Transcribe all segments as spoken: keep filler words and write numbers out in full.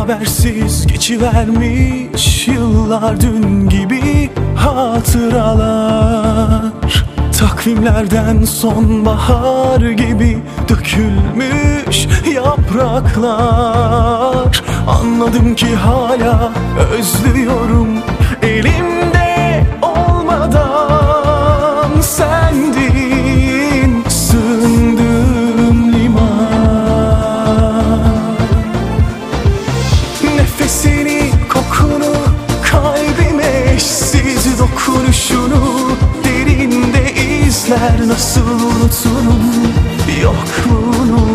Habersiz geçivermiş yıllar, dün gibi hatıralar. Takvimlerden sonbahar gibi dökülmüş yapraklar. Anladım ki hala özlüyorum, elimde olmadan sendin sığındığım liman. Nefesini, kokunu, kalbime eşsiz dokunuşunu derinde izler, nasıl unuturum yokluğunu.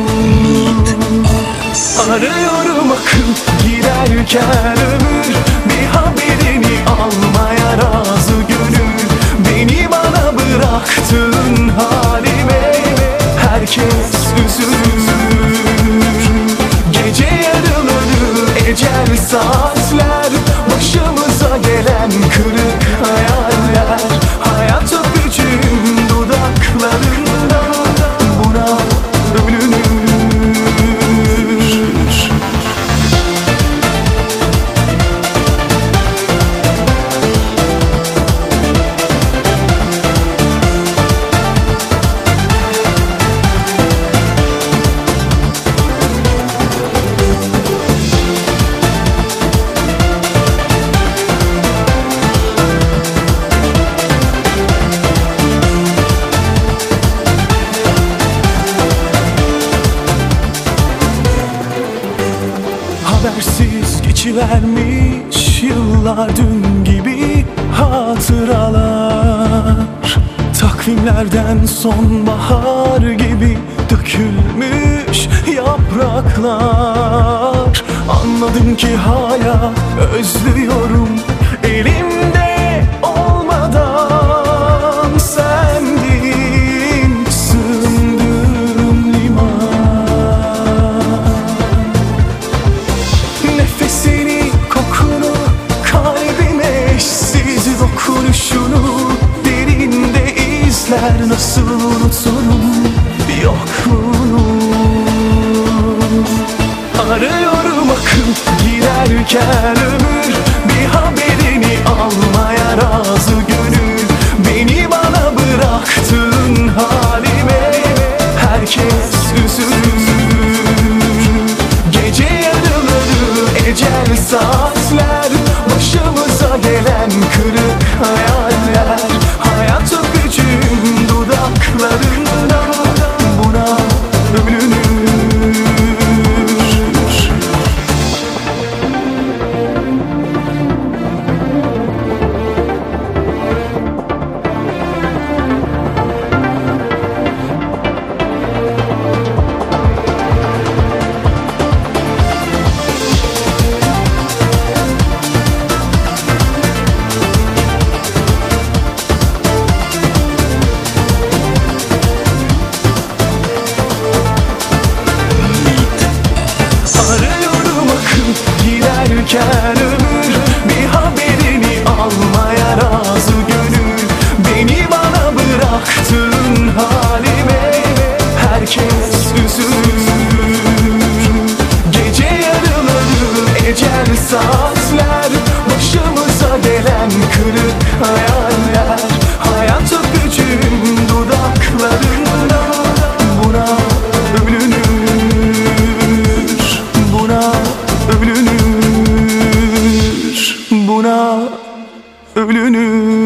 Arıyorum akıl girerken ömür, bir haberini almaya razı gönül. Beni bana bıraktığın halime herkes üzülür. Gece yarıları ecel saatler, başımıza gelen kırık hayaller. Hayat öpücüğüm dudaklarında, buna ölünür. Habersiz geçivermiş yıllar, dün gibi hatıralar. Takvimlerden sonbahar gibi dökülmüş yapraklar. Anladım ki hala özlüyorum, elimde olmadan sendin sığındığım liman. Nefesini, kokunu, kalbime eşsiz dokunuşunu derinde izler, nasıl unuturum yokluğunu. Arıyorum akıl girerken ömür, bir haberini almaya razı gönül. Beni bana bıraktığın halime herkes üzülür. Gece yarıları ecel saatler, başımıza gelen kırık hayaller. Hayat öpücüğüm dudaklarında, buna ölünür. Girerken ömür, bir haberini almaya razı gönül. Beni bana bıraktığın halime herkes üzülür. Gece yarıları ecel saatler, başımıza gelen kırık hayaller. Hayat öpücüğüm dudaklarında, buna ölünür. Buna ölünür, buna ölünür.